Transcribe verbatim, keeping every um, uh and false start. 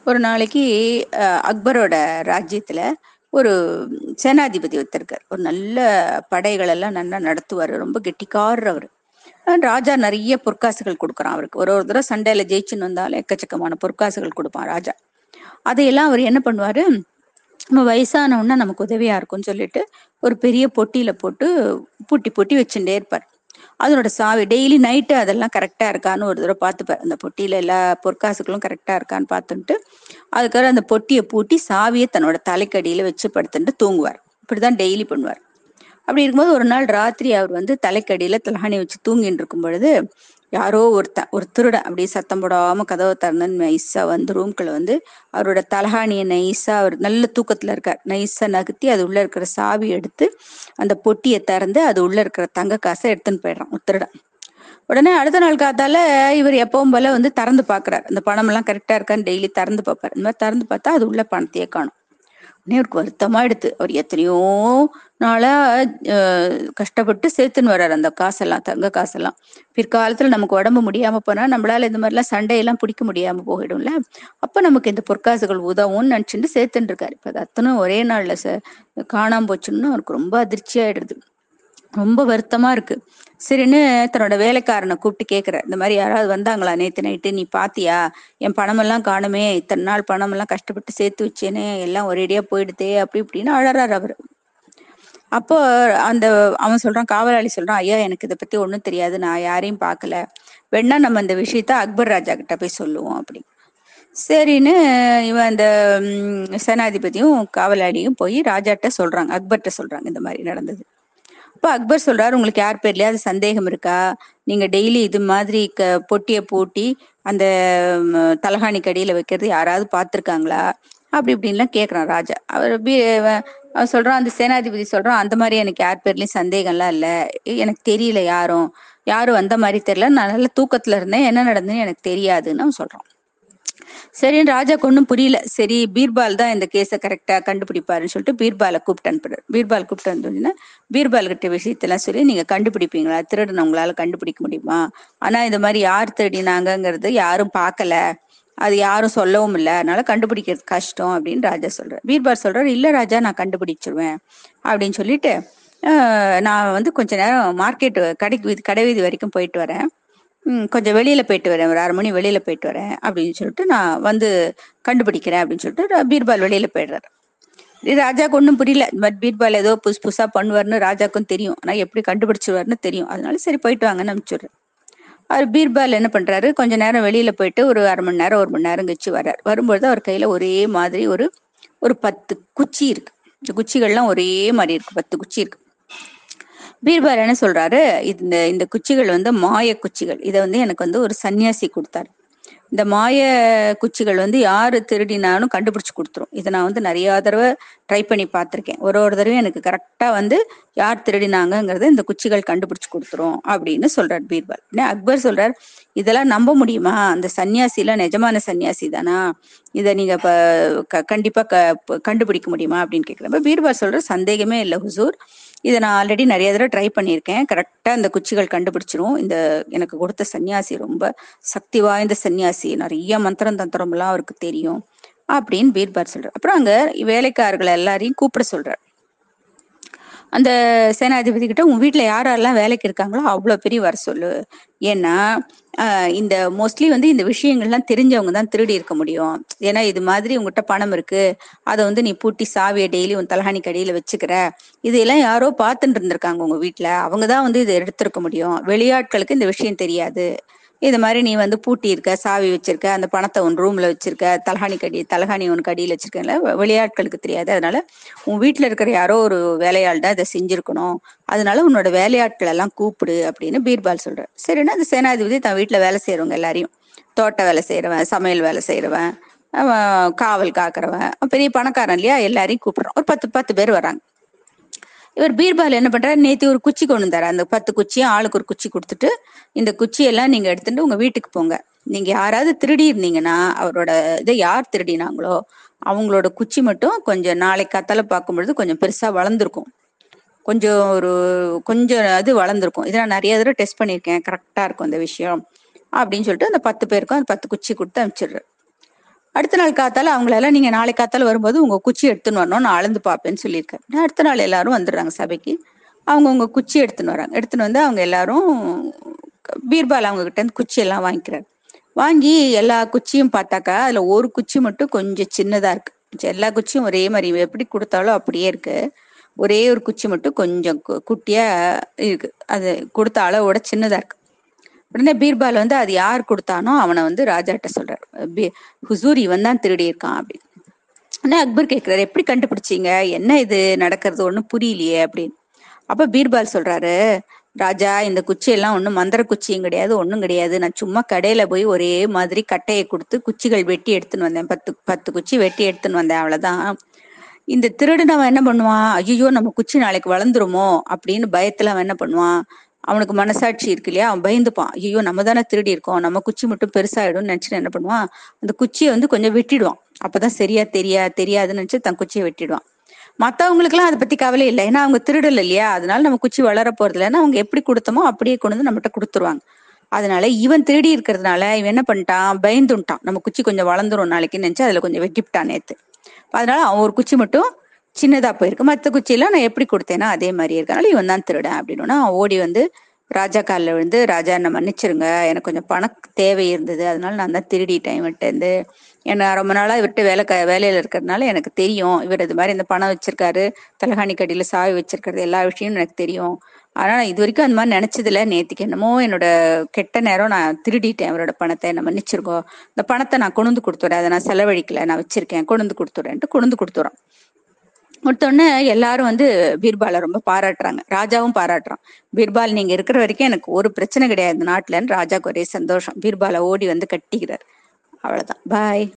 ஒரு நாளைக்கு அஹ், அக்பரோட ராஜ்யத்துல ஒரு சேனாதிபதி ஒருத்தர் இருக்கார். ஒரு நல்ல படைகள் எல்லாம் நல்லா நடத்துவாரு. ரொம்ப கெட்டிக்காரர் அவரு. அஹ் ராஜா நிறைய பொற்காசுகள் கொடுக்குறான் அவருக்கு. ஒரு ஒரு தடவை சண்டையில ஜெயிச்சுன்னு வந்தாலும் எக்கச்சக்கமான பொற்காசுகள் கொடுப்பான் ராஜா. அதையெல்லாம் அவர் என்ன பண்ணுவாரு, நம்ம வயசானவுன்னா நமக்கு உதவியா இருக்கும்னு சொல்லிட்டு ஒரு பெரிய பொட்டியில போட்டு பூட்டி பூட்டி வச்சுட்டே இருப்பார். அதனோட சாவி டெய்லி நைட்டு அதெல்லாம் கரெக்டா இருக்கான்னு ஒரு தடவை பார்த்துப்பார். அந்த பொட்டியில எல்லா பொற்காசுகளும் கரெக்டா இருக்கான்னு பார்த்துட்டு அதுக்காக அந்த பொட்டியை பூட்டி சாவியை தன்னோட தலைக்கடியில வச்சு படுத்துட்டு தூங்குவார். இப்படிதான் டெய்லி பண்ணுவார். அப்படி இருக்கும்போது ஒரு நாள் ராத்திரி அவர் வந்து தலைக்கடியில தலகாணி வச்சு தூங்கிட்டு இருக்கும் பொழுது யாரோ ஒருத்த ஒரு திருடன் அப்படியே சத்தம் போடாம கதவை திறந்து நைஸா வந்து ரூம்குள்ள வந்து அவரோட தலகாணியை நைஸா, அவர் நல்ல தூக்கத்துல இருக்கார், நைஸா நகர்த்தி அது உள்ள இருக்கிற சாவி எடுத்து அந்த பொட்டியை திறந்து அது உள்ள இருக்கிற தங்க காசை எடுத்துன்னு போயிடுறான் ஒரு திருடன். உடனே அடுத்த நாள் காத்தால இவர் எப்பவும் போல வந்து திறந்து பாக்குறாரு. அந்த பணம் எல்லாம் கரெக்டா இருக்கான்னு டெய்லி திறந்து பார்ப்பாரு. இந்த மாதிரி திறந்து பார்த்தா அது உள்ள பணத்தையே காணும். உடனே அவருக்கு வருத்தமாயிடுது. அவர் எத்தனையோ நாளா அஹ் கஷ்டப்பட்டு சேர்த்துன்னு வர்றாரு அந்த காசெல்லாம், தங்க காசெல்லாம். பிற்காலத்துல நமக்கு உடம்பு முடியாம போனா நம்மளால இந்த மாதிரிலாம் சண்டையெல்லாம் பிடிக்க முடியாம போயிடும்ல, அப்ப நமக்கு இந்த பொற்காசுகள் உதவும்னு நினைச்சுட்டு சேர்த்துன்னு இருக்காரு. இப்ப அது அத்தனும் ஒரே நாள்ல ச காணாம போச்சுன்னு அவருக்கு ரொம்ப அதிர்ச்சி ஆயிடுது. ரொம்ப வருத்தமா இருக்கு. சரின்னு தன்னோட வேலைக்காரனை கூப்பிட்டு கேக்குற, இந்த மாதிரி யாராவது வந்தாங்களா நேத்து நைட்டு, நீ பாத்தியா, என் பணமெல்லாம் காணுமே, இத்தனை நாள் பணம் எல்லாம் கஷ்டப்பட்டு சேர்த்து வச்சேனே எல்லாம் ஒரேடியா போயிடுதே அப்படி இப்படின்னு அழறாரு அவரு. அப்போ அந்த அவன் சொல்றான், காவலாளி சொல்றான், ஐயா எனக்கு இதை பத்தி ஒண்ணும் தெரியாது, நான் யாரையும் பார்க்கல, வேணா நம்ம இந்த விஷயத்த அக்பர் ராஜா கிட்ட போய் சொல்லுவோம் அப்படி. சரின்னு இவன் அந்த உம் சேனாதிபதியும் காவலாளியும் போய் ராஜாட்ட சொல்றாங்க, அக்பர்கிட்ட சொல்றாங்க இந்த மாதிரி நடந்தது. அப்ப அக்பர் சொல்றாரு, உங்களுக்கு யார் பேர்லயாவது சந்தேகம் இருக்கா, நீங்க டெய்லி இது மாதிரி க பொட்டியை பூட்டி அந்த ம், தலகாணி கடியில வைக்கிறது யாராவது பார்த்திருக்காங்களா அப்படி இப்படின்லாம் கேக்குறான் ராஜா. அவர் பி- அவன் அவன் சொல்றான், அந்த சேனாதிபதி சொல்றான், அந்த மாதிரி எனக்கு யார் பேர்லயும் சந்தேகம்லாம் இல்ல, எனக்கு தெரியல, யாரும் யாரும் அந்த மாதிரி தெரியல, நான் நல்ல தூக்கத்துல இருந்தேன், என்ன நடந்ததுன்னு எனக்கு தெரியாதுன்னு அவன் சொல்றான். சரின்னு ராஜாக்கு ஒன்றும் புரியல. சரி பீர்பால் தான் இந்த கேஸை கரெக்டா கண்டுபிடிப்பாருன்னு சொல்லிட்டு பீர்பாலை கூப்பிட்டு அனுப்புறாரு. பீர்பால் கூப்பிட்டு வந்தோடனே பீர்பால் கிட்ட விஷயத்தெல்லாம் சொல்லி, நீங்க கண்டுபிடிப்பீங்களா, திருடனை உங்களால கண்டுபிடிக்க முடியுமா, ஆனா இந்த மாதிரி யார் திருடினாங்கிறது யாரும் பார்க்கல, அது யாரும் சொல்லவும் இல்லை, அதனால கண்டுபிடிக்கிறது கஷ்டம் அப்படின்னு ராஜா சொல்றாரு. பீர்பால் சொல்றாரு, இல்ல ராஜா நான் கண்டுபிடிச்சிருவேன் அப்படின்னு சொல்லிட்டு ஆஹ் நான் வந்து கொஞ்ச நேரம் மார்க்கெட் கடைக்கு வீதி கடை வீதி வரைக்கும் போயிட்டு வரேன், ம் கொஞ்சம் வெளியில போயிட்டு வரேன், ஒரு அரை மணி வெளியில போயிட்டு வரேன் அப்படின்னு சொல்லிட்டு நான் வந்து கண்டுபிடிக்கிறேன் அப்படின்னு சொல்லிட்டு ர- பீர்பால் வெளியில போயிடுறாரு. இது ராஜாக்கு ஒன்றும் புரியல. இந்த மாதிரி பீர்பால் ஏதோ புதுசு புதுசா பண்ணுவாருன்னு ராஜாக்கும் தெரியும், ஆனா எப்படி கண்டுபிடிச்சிருவாருன்னு தெரியும். அதனால சரி போயிட்டு வாங்கன்னு அனுப்பிச்சுடுறேன். அவர் பீர்பால் என்ன பண்றாரு, கொஞ்ச நேரம் வெளியில போயிட்டு ஒரு அரை மணி நேரம் ஒரு மணி நேரம் கழிச்சு வர்றாரு. வரும்பொழுது அவர் கையில ஒரே மாதிரி ஒரு ஒரு பத்து குச்சி இருக்கு. இந்த குச்சிகள்லாம் ஒரே மாதிரி இருக்கு, பத்து குச்சி இருக்கு. பீர்பால் என்ன சொல்றாரு, இந்த இந்த குச்சிகள் வந்து மாய குச்சிகள், இதை வந்து எனக்கு வந்து ஒரு சன்னியாசி கொடுத்தாரு. இந்த மாய குச்சிகள் வந்து யாரு திருடினாலும் கண்டுபிடிச்சு கொடுத்துரும். இதை நான் வந்து நிறைய தடவை ட்ரை பண்ணி பார்த்திருக்கேன். ஒரு ஒரு தடவையும் எனக்கு கரெக்டா வந்து யார் திருடினாங்கிறத இந்த குச்சிகள் கண்டுபிடிச்சு கொடுத்துரும் அப்படின்னு சொல்றாரு பீர்பால். உடனே அக்பர் சொல்றார், இதெல்லாம் நம்ப முடியுமா, அந்த சன்னியாசி எல்லாம் நிஜமான சன்னியாசி தானா, இதை நீங்க இப்ப க- கண்டிப்பா க கண்டுபிடிக்க முடியுமா அப்படின்னு கேட்கிறப்ப பீர்பால் சொல்ற, சந்தேகமே இல்லை ஹுசூர், இதை நான் ஆல்ரெடி நிறைய தடவை ட்ரை பண்ணியிருக்கேன், கரெக்டா இந்த குச்சிகள் கண்டுபிடிச்சிரும். இந்த எனக்கு கொடுத்த சன்னியாசி ரொம்ப சக்தி வாய்ந்த சன்னியாசி, நிறைய மந்திரம் தந்திரம் எல்லாம் அவருக்கு தெரியும் அப்படின்னு பீர்பால் சொல்றார். அப்புறம் அங்க வேலைக்காரர்களை எல்லாரையும் கூப்பிட சொல்றார். அந்த சேனாதிபதி கிட்ட, உன் வீட்டுல யாரெல்லாம் வேலைக்கு இருக்காங்களோ அவ்வளவு பெரிய வர சொல்லு, ஏன்னா ஆஹ் இந்த மோஸ்ட்லி வந்து இந்த விஷயங்கள்லாம் தெரிஞ்சவங்க தான் திருடி இருக்க முடியும். ஏன்னா இது மாதிரி உங்ககிட்ட பணம் இருக்கு, அதை வந்து நீ பூட்டி சாவியை டெய்லி உன் தலகாணி கடியில வச்சுக்கிற, இதையெல்லாம் யாரோ பார்த்துட்டு இருந்திருக்காங்க உங்க வீட்டுல, அவங்கதான் வந்து இதை எடுத்திருக்க முடியும், வெளியாட்களுக்கு இந்த விஷயம் தெரியாது. இது மாதிரி நீ வந்து பூட்டி இருக்க, சாவி வச்சிருக்க, அந்த பணத்தை உன் ரூம்ல வச்சிருக்க, தலகாணி கடி தலகாணி உன் கடியில வச்சிருக்கல, வெளியாட்களுக்கு தெரியாது, அதனால உன் வீட்டுல இருக்கிற யாரோ ஒரு வேலையாள் தான் இதை செஞ்சிருக்கணும், அதனால உன்னோட வேலையாட்கள் எல்லாம் கூப்பிடு அப்படின்னு பீர்பால் சொல்றாரு. சரின்னா அந்த சேனாதிபதி தன் வீட்டுல வேலை செய்யறவங்க எல்லாரையும், தோட்ட வேலை செய்யறவன், சமையல் வேலை செய்யறவன், அவன் காவல் காக்குறவன், பெரிய பணக்காரன் இல்லையா, எல்லாரையும் கூப்பிடுறான். ஒரு பத்து பத்து பேர் வராங்க. இவர் பீர்பால் என்ன பண்றாரு, நேத்து ஒரு குச்சி கொண்டு வந்தாரு, அந்த பத்து குச்சியும் ஆளுக்கு ஒரு குச்சி கொடுத்துட்டு, இந்த குச்சியெல்லாம் நீங்க எடுத்துட்டு உங்க வீட்டுக்கு போங்க, நீங்க யாராவது திருடி இருந்தீங்கன்னா அவரோட இதை யார் திருடினாங்களோ அவங்களோட குச்சி மட்டும் கொஞ்சம் நாளைக்கு காத்தால பார்க்கும் பொழுது கொஞ்சம் பெருசா வளர்ந்துருக்கும், கொஞ்சம் ஒரு கொஞ்சம் அது வளர்ந்துருக்கும், இதை நான் நிறைய தடவை டெஸ்ட் பண்ணியிருக்கேன், கரெக்டா இருக்கும் அந்த விஷயம் அப்படின்னு சொல்லிட்டு அந்த பத்து பேருக்கும் அந்த பத்து குச்சி கொடுத்து அனுப்பிச்சிடுறாரு. அடுத்த நாள் காத்தால அவங்களெல்லாம் நீங்க நாளை காத்தால வரும்போது உங்க குச்சி எடுத்துன்னு வரணும், நான் அளந்து பார்ப்பேன்னு சொல்லியிருக்காரு. அடுத்த நாள் எல்லாரும் வந்துடுறாங்க சபைக்கு. அவங்க உங்க குச்சி எடுத்துன்னு வராங்க. எடுத்துன்னு வந்து அவங்க எல்லாரும் பீர்பால் அவங்க கிட்ட இருந்து குச்சி எல்லாம் வாங்கிக்கிறாரு. வாங்கி எல்லா குச்சியும் பார்த்தாக்கா அதுல ஒரு குச்சி மட்டும் கொஞ்சம் சின்னதா இருக்கு. எல்லா குச்சியும் ஒரே மாதிரி எப்படி கொடுத்தாலும் அப்படியே இருக்கு. ஒரே ஒரு குச்சி மட்டும் கொஞ்சம் குட்டியா இருக்கு. அது கொடுத்த அளவோட சின்னதா இருக்கு. உடனே பீர்பால் வந்து அது யார் கொடுத்தானோ அவனை வந்து ராஜாட்ட சொல்றாரு, ஹுசூர் இவன் தான் திருடி இருக்கான் அப்படின்னு. உடனே அக்பர் கேட்கிறாரு, எப்படி கண்டுபிடிச்சீங்க, என்ன இது நடக்கிறது ஒன்றும் புரியலையே அப்படின்னு. அப்ப பீர்பால் சொல்றாரு, ராஜா இந்த குச்சி எல்லாம் ஒன்றும் மந்திர குச்சியும் கிடையாது, ஒன்றும் கிடையாது. நான் சும்மா கடையில போய் ஒரே மாதிரி கட்டையை கொடுத்து குச்சிகள் வெட்டி எடுத்துன்னு வந்தேன். பத்து பத்து குச்சி வெட்டி எடுத்துன்னு வந்தேன், அவ்வளவுதான். இந்த திருடுனவன் என்ன பண்ணுவான், ஐயோ நம்ம குச்சி நாளைக்கு வளர்ந்துருமோ அப்படின்னு பயத்துல அவன் என்ன பண்ணுவான், அவனுக்கு மனசாட்சி இருக்கு இல்லையா, அவன் பயந்துப்பான். ஐயோ நம்ம தானே திருடி இருக்கோம், நம்ம குச்சி மட்டும் பெருசாயிடும்னு நினைச்சுட்டு என்ன பண்ணுவான், அந்த குச்சியை வந்து கொஞ்சம் வெட்டிடுவான். அப்பதான் சரியா தெரியா தெரியாதுன்னு நினைச்சு தன் குச்சியை வெட்டிடுவான். மத்தவங்களுக்கு எல்லாம் அதை பத்தி கவலை இல்லை, ஏன்னா அவங்க திருடல இல்லையா, அதனால நம்ம குச்சி வளர போறது இல்லைன்னா அவங்க எப்படி கொடுத்தோமோ அப்படியே கொண்டு வந்து நம்மகிட்ட கொடுத்துருவாங்க. அதனால இவன் திருடி இருக்கிறதுனால இவன் என்ன பண்ணிட்டான், பயந்துட்டான், நம்ம குச்சி கொஞ்சம் வளர்ந்துரும் நாளைக்குன்னு நினைச்சு அதுல கொஞ்சம் வெட்டிவிட்டான் நேத்து. அதனால அவன் ஒரு குச்சி மட்டும் சின்னதா போயிருக்கு, மத்த குச்சியெல்லாம் நான் எப்படி கொடுத்தேன்னா அதே மாதிரி இருக்கனால இவன் தான் திருடன் அப்படின்னா அவன் ஓடி வந்து ராஜா காலில் விழுந்து, ராஜா என்ன மன்னிச்சிருங்க, எனக்கு கொஞ்சம் பண தேவை இருந்தது, அதனால நான் தான் திருடிட்டேன் இவன்ட்டு இருந்து. ஏன்னா ரொம்ப நாளா இவர்கிட்ட வேலை க வேலையில இருக்கிறதுனால எனக்கு தெரியும் இவர் இது மாதிரி இந்த பணம் வச்சிருக்காரு, தலகாணி கடியில சாவி வச்சிருக்கிறது, எல்லா விஷயமும் எனக்கு தெரியும். ஆனா நான் இது வரைக்கும் அந்த மாதிரி நினைச்சதில்ல, நேத்துக்கு என்னமோ என்னோட கெட்ட நேரம் நான் திருடிட்டேன் அவரோட பணத்தை, என்ன மன்னிச்சிருக்கோம், இந்த பணத்தை நான் கொண்டு வந்து கொடுத்துறேன், அதை நான் செலவழிக்கல, நான் வச்சிருக்கேன், கொண்டு வந்து கொடுத்துறேன்ட்டு கொண்டு வந்து கொடுத்துறான். ஒருத்தொன்னு எல்லாரும் வந்து பீர்பாலை ரொம்ப பாராட்டுறாங்க, ராஜாவும் பாராட்டுறான். பீர்பால் நீங்க இருக்கிற வரைக்கும் எனக்கு ஒரு பிரச்சனை கிடையாது நாட்டுலன்னு ராஜாக்கு ஒரே சந்தோஷம். பீர்பாலை ஓடி வந்து கட்டிக்கிறார். அவ்வளவுதான். பாய்.